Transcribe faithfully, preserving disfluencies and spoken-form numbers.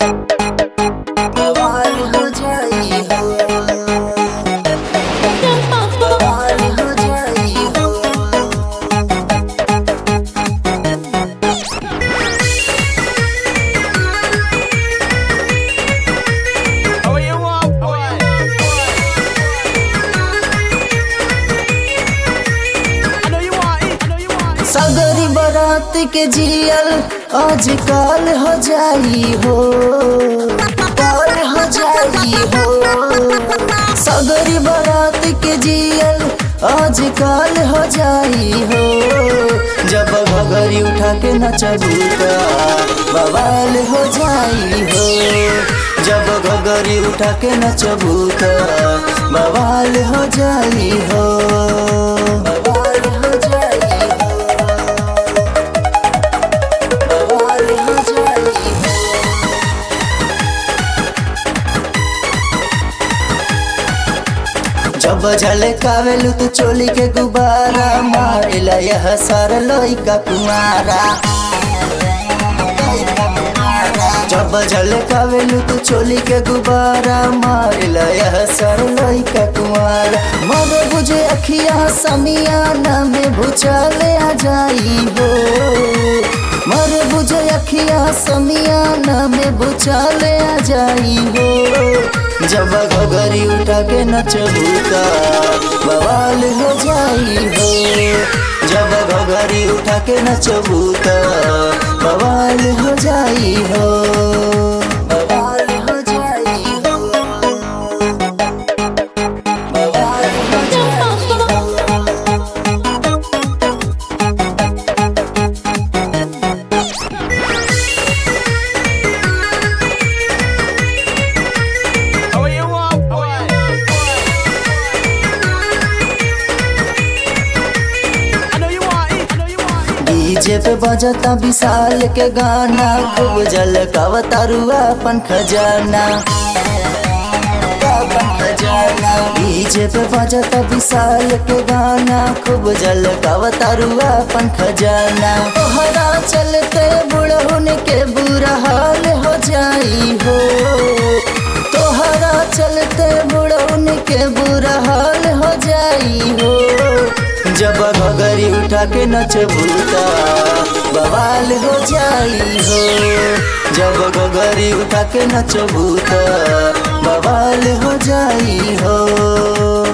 बवाल हो जाई हो, बवाल हो जाई हो। सगरी बारात के जियल आज काल हो जाई हो, काल हो जाई हो। सगरी बारात के जियल आज काल हो जाई हो। जब घघरी उठा के नचबू त बवाल हो जाई हो। जब घघरी उठा के नचबू त बवाल हो जाई हो, बवाल हो जाई हो, बवाल हो जाई हो। जब झलकावेलू तू चोली के गुब्बारा मारेला यह सारा लइका कुमारा। जब झलकावेलू तू चोली के गुब्बारा मारेला यह सारा लइका कुमारा। मर बुझे अखिया समियाना में भूचाले आ जाई हो। मर बुझे अखिया समियाना में भूचाले आ जाई हो। जब घघरी उठा के नचबू त बवाल हो जाई हो। जब घघरी उठा के नचबू त बवाल हो जाई हो, बवाल हो जाई हो, बवाल हो जाई हो। डीजे पे बजता विशाल के गाना, खूब झलकावता रुआ अपन खजाना, अपन खजाना। डीजे पे बजता विशाल के गाना, खूब झलकावता रुआ अपन खजाना। तोहरा चलते बुढ़उन के बुरा हाल हो जाई हो। तोहरा चलते बुढ़उन के बुरा हाल हो जाई हो। जब घघरी उठा के नचबू त बवाल हो जाई हो। जब घघरी उठा के नचबू त बवाल हो जाई हो।